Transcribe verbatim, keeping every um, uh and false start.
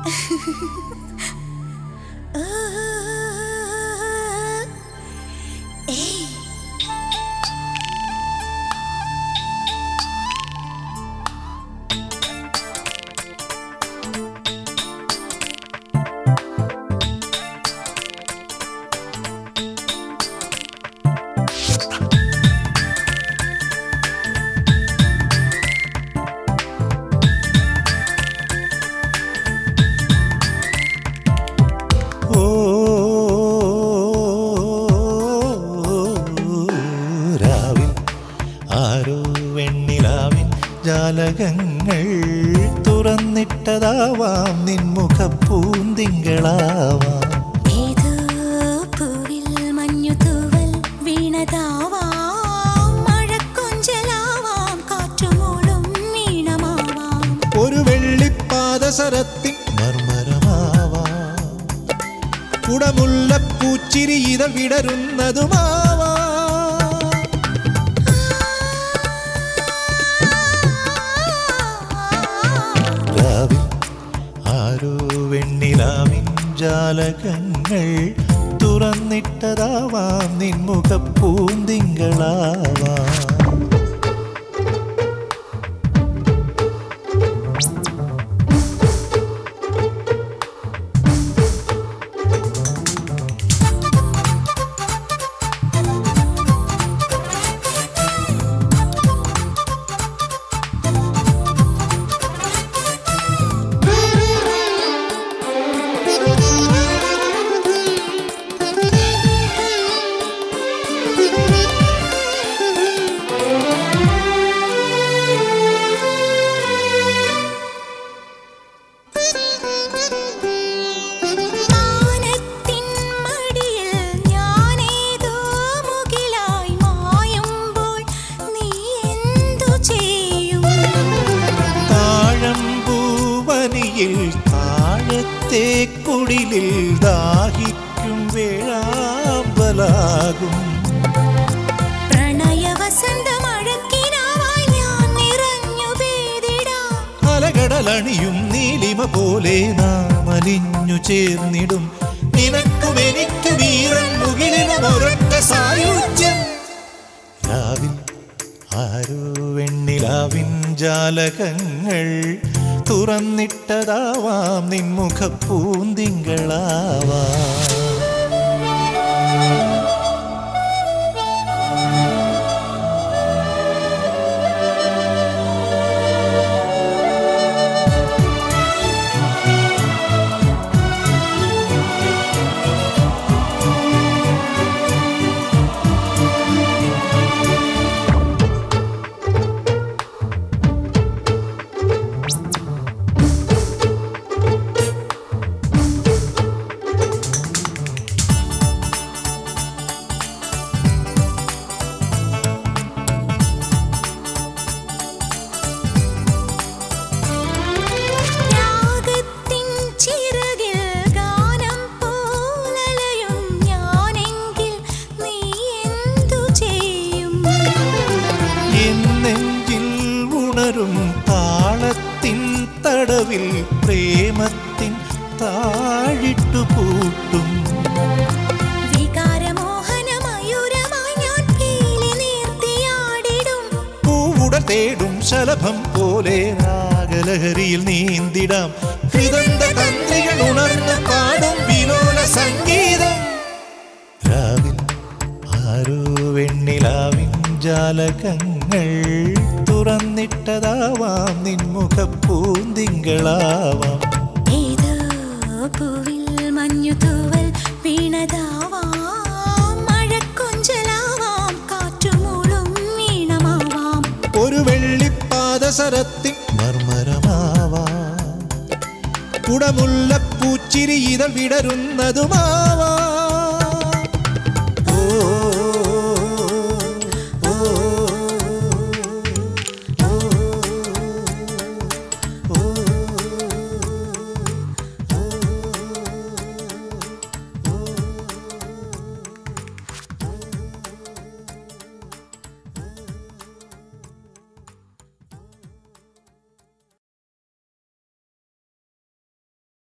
ജാലകങ്ങൾ തുറന്നിട്ടതാവാം നിൻമുഖപ്പൂന്തിങ്കളാവാം. ഏതോ പൂവിൽ മഞ്ഞുതൂവൽ വീണതാവാം, മഴക്കൊഞ്ചലാവാം, കാറ്റുമൂളും വീണമാവാം. ഒരു വെള്ളിപ്പാദസരത്തിൻ മർമരമാവാം, കുടമുല്ലപ്പൂച്ചിരി ഇതൾ വിടരുന്നതുമാവാം. വെണ്ണിലാവിൻ ജാലകങ്ങൾ തുറന്നിട്ടതാവാം നിൻമുഖപ്പൂന്തിങ്കളാവാം. താഴത്തെ കുടിലിൽ ദാഹിക്കും വേഴാമ്പലാകും. പ്രണയവസന്തമഴക്കിനാവായി ഞാൻ നിറഞ്ഞു പേരിടാം. അലകടലണിയും നീലിമ പോലെ നാം അലിഞ്ഞു ചേർന്നിടും. നിനക്കും എനിക്കും വീറൻ മുകിലിനും ഒരൊറ്റ സായുജ്യം. രാവിൽ ആരോ വെണ്ണിലാവിൻ ജാലകങ്ങൾ തുറന്നിട്ടതാവാം നിൻമുഖപ്പൂന്തിങ്കളാവാം. താളത്തിൻ തടവിൽ പ്രേമത്തിൻ താഴിട്ടു പൂട്ടും. വികാരമോഹനമയൂരമായി ഞാൻ പീലി നീർത്തിയാടിടും. പൂവുട തേടും ശലഭം പോലെ രാഗലഹരിയിൽ നീന്തിടാം. ഹൃദന്ത തന്ത്രികൾ ഉണർന്ന് പാടും വിലോല സംഗീതം. രാവിൽ ആരോ വെണ്ണിലാവിൻ ജാലകങ്ങൾ തുറന്നിട്ടതാവാം നിൻമുഖപ്പൂന്തിങ്കളാവാം. ഏതോ പൂവിൽ മഞ്ഞുതൂവൽ വീണതാവാം, മഴക്കൊഞ്ചലാവാം, കാറ്റുമൂളും വീണമാവാം. ഒരു വെള്ളിപ്പാദസരത്തിൻ മർമരമാവാം, കുടമുല്ലപ്പൂച്ചിരി ഇതൾ വിടരുന്നതുമാവാം.